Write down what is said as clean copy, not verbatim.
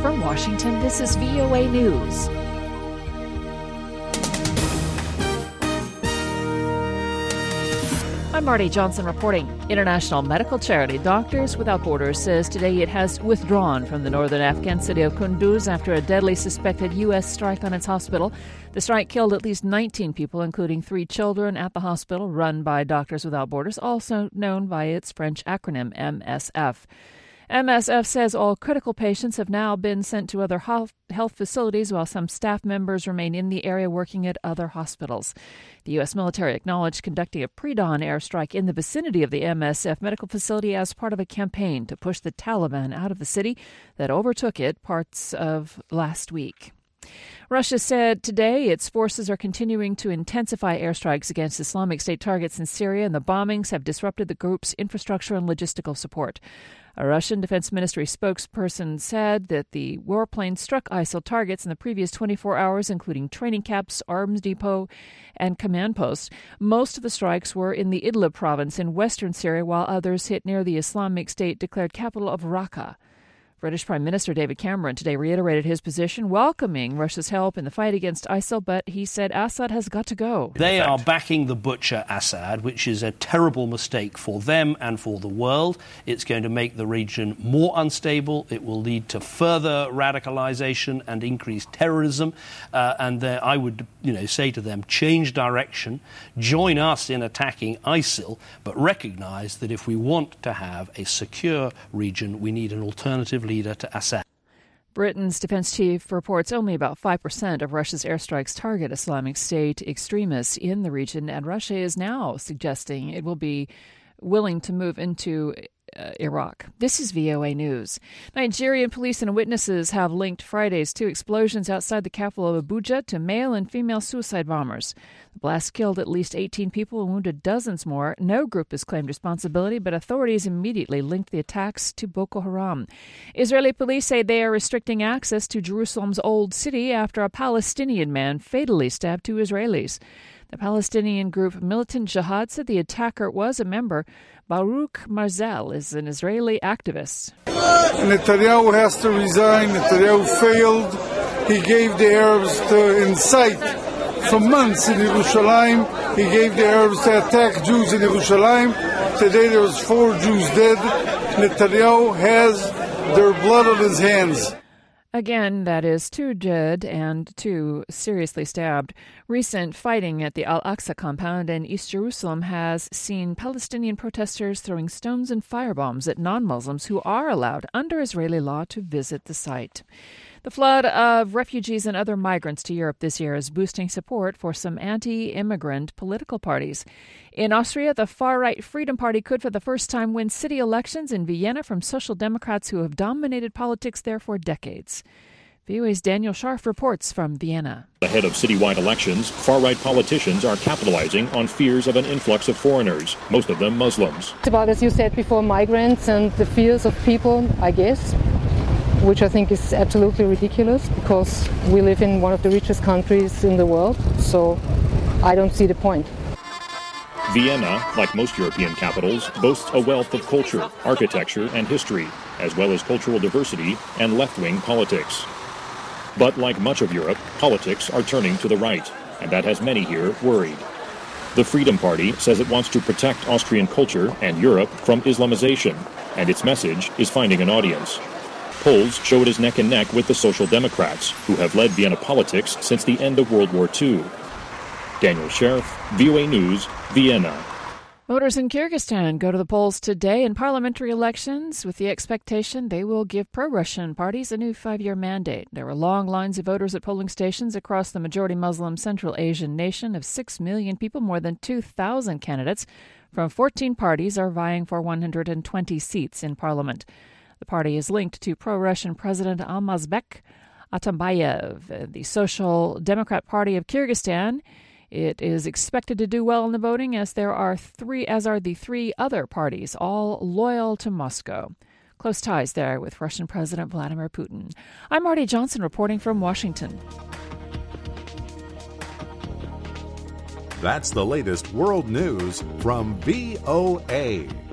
From Washington, this is VOA News. I'm Marty Johnson reporting. International medical charity Doctors Without Borders says today it has withdrawn from the northern Afghan city of Kunduz after a deadly suspected U.S. strike on its hospital. The strike killed at least 19 people, including 3 children at the hospital run by Doctors Without Borders, also known by its French acronym MSF. MSF says all critical patients have now been sent to other health facilities, while some staff members remain in the area working at other hospitals. The U.S. military acknowledged conducting a pre-dawn airstrike in the vicinity of the MSF medical facility as part of a campaign to push the Taliban out of the city that overtook it parts of last week. Russia said today its forces are continuing to intensify airstrikes against Islamic State targets in Syria, and the bombings have disrupted the group's infrastructure and logistical support. A Russian Defense Ministry spokesperson said that the warplane struck ISIL targets in the previous 24 hours, including training camps, arms depot, and command posts. Most of the strikes were in the Idlib province in western Syria, while others hit near the Islamic State-declared capital of Raqqa. British Prime Minister David Cameron today reiterated his position, welcoming Russia's help in the fight against ISIL, but he said Assad has got to go. They are backing the butcher Assad, which is a terrible mistake for them and for the world. It's going to make the region more unstable. It will lead to further radicalization and increased terrorism. I would say to them, change direction, join us in attacking ISIL, but recognize that if we want to have a secure region, we need an alternative leader to Assad. Britain's defense chief reports only about 5% of Russia's airstrikes target Islamic State extremists in the region, and Russia is now suggesting it will be willing to move into Iraq. This is VOA News. Nigerian police and witnesses have linked Friday's 2 explosions outside the capital of Abuja to male and female suicide bombers. The blast killed at least 18 people and wounded dozens more. No group has claimed responsibility, but authorities immediately linked the attacks to Boko Haram. Israeli police say they are restricting access to Jerusalem's Old City after a Palestinian man fatally stabbed 2 Israelis. The Palestinian group Militant Jihad said the attacker was a member. Baruch Marzel is an Israeli activist. Netanyahu has to resign. Netanyahu failed. He gave the Arabs to incite for months in Yerushalayim. He gave the Arabs to attack Jews in Yerushalayim. Today there was 4 Jews dead. Netanyahu has their blood on his hands. Again, that is 2 dead and 2 seriously stabbed. Recent fighting at the Al-Aqsa compound in East Jerusalem has seen Palestinian protesters throwing stones and firebombs at non-Muslims who are allowed under Israeli law to visit the site. The flood of refugees and other migrants to Europe this year is boosting support for some anti-immigrant political parties. In Austria, the far-right Freedom Party could for the first time win city elections in Vienna from Social Democrats who have dominated politics there for decades. VOA's Daniel Scharf reports from Vienna. Ahead of citywide elections, far-right politicians are capitalizing on fears of an influx of foreigners, most of them Muslims. It's about, as you said before, migrants and the fears of people, I guess, which I think is absolutely ridiculous because we live in one of the richest countries in the world, so I don't see the point. Vienna, like most European capitals, boasts a wealth of culture, architecture, and history, as well as cultural diversity and left-wing politics. But like much of Europe, politics are turning to the right, and that has many here worried. The Freedom Party says it wants to protect Austrian culture and Europe from Islamization, and its message is finding an audience. Polls show it is neck and neck with the Social Democrats, who have led Vienna politics since the end of World War II. Daniel Scharf, VOA News, Vienna. Voters in Kyrgyzstan go to the polls today in parliamentary elections with the expectation they will give pro-Russian parties a new 5-year mandate. There were long lines of voters at polling stations across the majority Muslim Central Asian nation of 6 million people. More than 2,000 candidates from 14 parties are vying for 120 seats in parliament. The party is linked to pro-Russian President Almazbek Atambayev. The Social Democrat Party of Kyrgyzstan, it is expected to do well in the voting as are the 3 other parties, all loyal to Moscow. Close ties there with Russian President Vladimir Putin. I'm Marty Johnson reporting from Washington. That's the latest world news from VOA.